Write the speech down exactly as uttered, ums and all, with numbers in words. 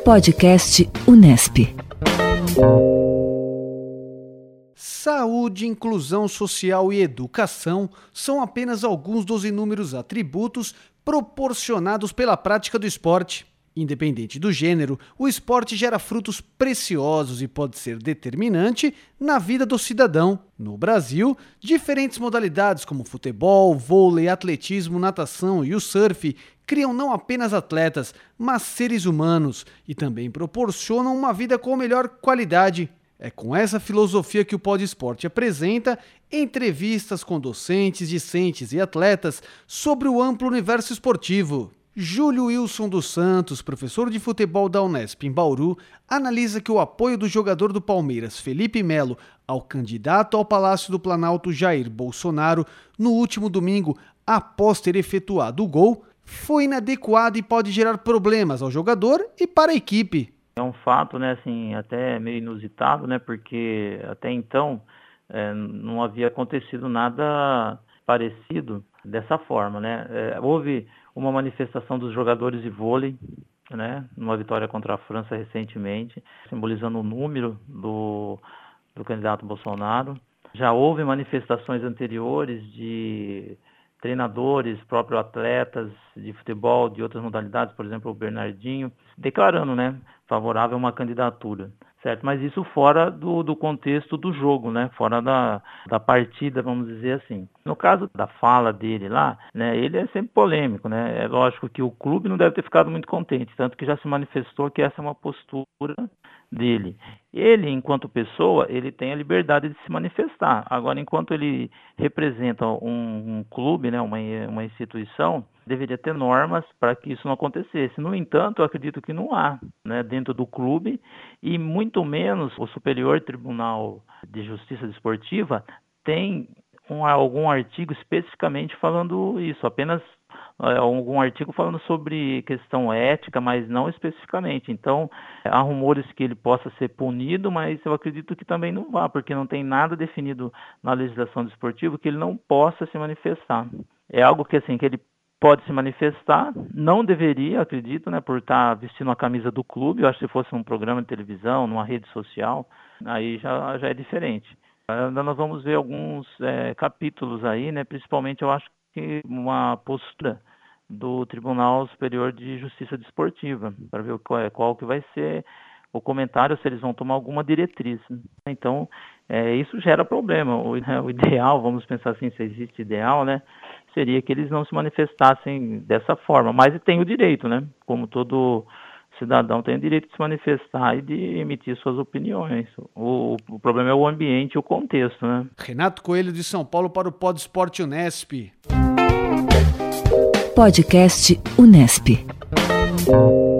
Podcast Unesp. Saúde, inclusão social e educação são apenas alguns dos inúmeros atributos proporcionados pela prática do esporte. Independente do gênero, o esporte gera frutos preciosos e pode ser determinante na vida do cidadão. No Brasil, diferentes modalidades como futebol, vôlei, atletismo, natação e o surf criam não apenas atletas, mas seres humanos e também proporcionam uma vida com melhor qualidade. É com essa filosofia que o Pod Esporte apresenta entrevistas com docentes, discentes e atletas sobre o amplo universo esportivo. Júlio Wilson dos Santos, professor de futebol da Unesp em Bauru, analisa que o apoio do jogador do Palmeiras, Felipe Melo, ao candidato ao Palácio do Planalto Jair Bolsonaro, no último domingo, após ter efetuado o gol, foi inadequado e pode gerar problemas ao jogador e para a equipe. É um fato, né, assim, até meio inusitado, né, porque até então é, não havia acontecido nada parecido dessa forma, né. É, houve uma manifestação dos jogadores de vôlei, né, numa vitória contra a França recentemente, simbolizando o número do, do candidato Bolsonaro. Já houve manifestações anteriores de treinadores, próprios atletas de futebol, de outras modalidades, por exemplo, o Bernardinho, declarando, né, favorável a uma candidatura, certo? Mas isso fora do, do contexto do jogo, né, fora da, da partida, vamos dizer assim. No caso da fala dele lá, né, ele é sempre polêmico, né, é lógico que o clube não deve ter ficado muito contente, tanto que já se manifestou que essa é uma postura dele. Ele, enquanto pessoa, ele tem a liberdade de se manifestar. Agora, enquanto ele representa um, um clube, né, uma, uma instituição, deveria ter normas para que isso não acontecesse. No entanto, eu acredito que não há, né, dentro do clube, e muito menos o Superior Tribunal de Justiça Desportiva tem um, algum artigo especificamente falando isso, apenas algum artigo falando sobre questão ética, mas não especificamente. Então, há rumores que ele possa ser punido, mas eu acredito que também não vá, porque não tem nada definido na legislação desportiva que ele não possa se manifestar. É algo que, assim, que ele pode se manifestar, não deveria, acredito, né, por estar vestindo a camisa do clube. Eu acho que se fosse num programa de televisão, numa rede social, aí já, já é diferente. Ainda nós vamos ver alguns é, capítulos aí, né, principalmente eu acho que uma postura do Tribunal Superior de Justiça Desportiva, para ver qual, é, qual que vai ser o comentário, se eles vão tomar alguma diretriz. Então, é, isso gera problema. O, o ideal, vamos pensar assim, se existe ideal, né, seria que eles não se manifestassem dessa forma, mas tem o direito, né, como todo cidadão tem o direito de se manifestar e de emitir suas opiniões. O, o problema é o ambiente e o contexto, né. Renato Coelho de São Paulo para o Pod Esporte Unesp. Podcast Unesp.